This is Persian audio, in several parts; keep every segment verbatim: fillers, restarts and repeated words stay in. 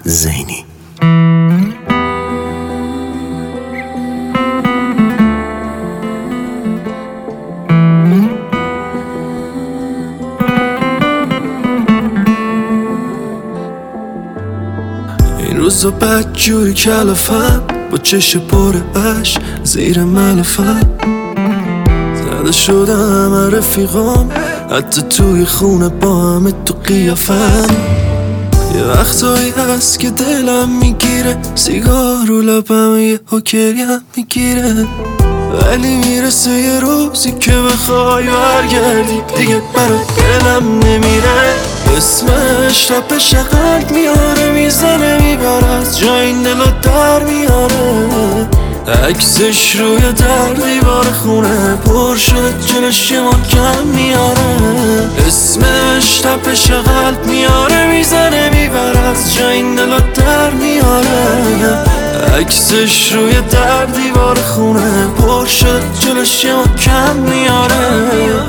زینی. این روزا بد جوری کلافم با چش پر عشق زیر ملافم، زده شده همه رفیقام حتی توی خونه با همه تو قیافم. یه وقتایی هست که دلم میگیره سیگار رو لبم یه حکریم میگیره، ولی میرسه یه روزی که بخوای برگردی دیگه برا دلم نمیره. اسمش تپش قلب میاره میزنه میبره از جای این دلو در میاره، عکسش روی در دیوار خونه پر شد جلوش یه محکم میاره. اسمش تپش قلب میاره میزنه میبره از جای این دلو در میاره، عکسش روی در دیوار خونه پر شد جلوش یه محکم میاره.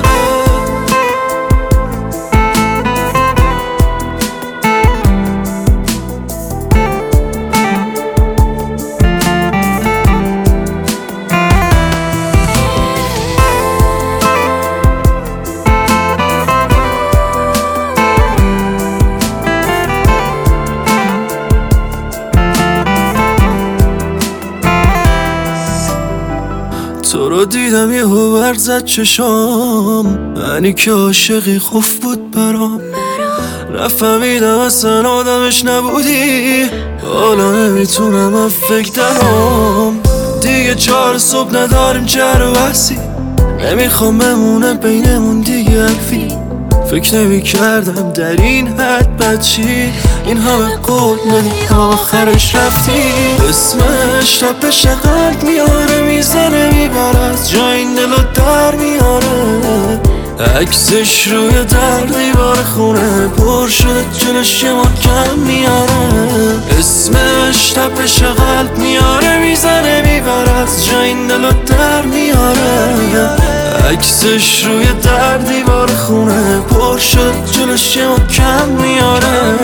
تو رو دیدم یه هوبر زد چشام، منی که عاشقی خوف بود برام، نفهمیدم اصلا آدمش نبودی، حالا نمیتونم من فکر درام. دیگه چهار صبح نداریم چهر و بحثی، نمیخوام بمونه بینمون دیگه حرفی، فکر نمی کردم در این حد بچی این همه قول ندی آخرش رفتی. اسمش تپش قلب میاره میزنه میبره از جای این دلو در میاره، عکسش روی در دیوار خونه پر شد جلوش یه محکم میاره. اسمش تپش قلب میاره میزنه میبره از جای این دلو در میاره، عکسش روی در دیوار خونه پر شد جلوش یه محکم میاره.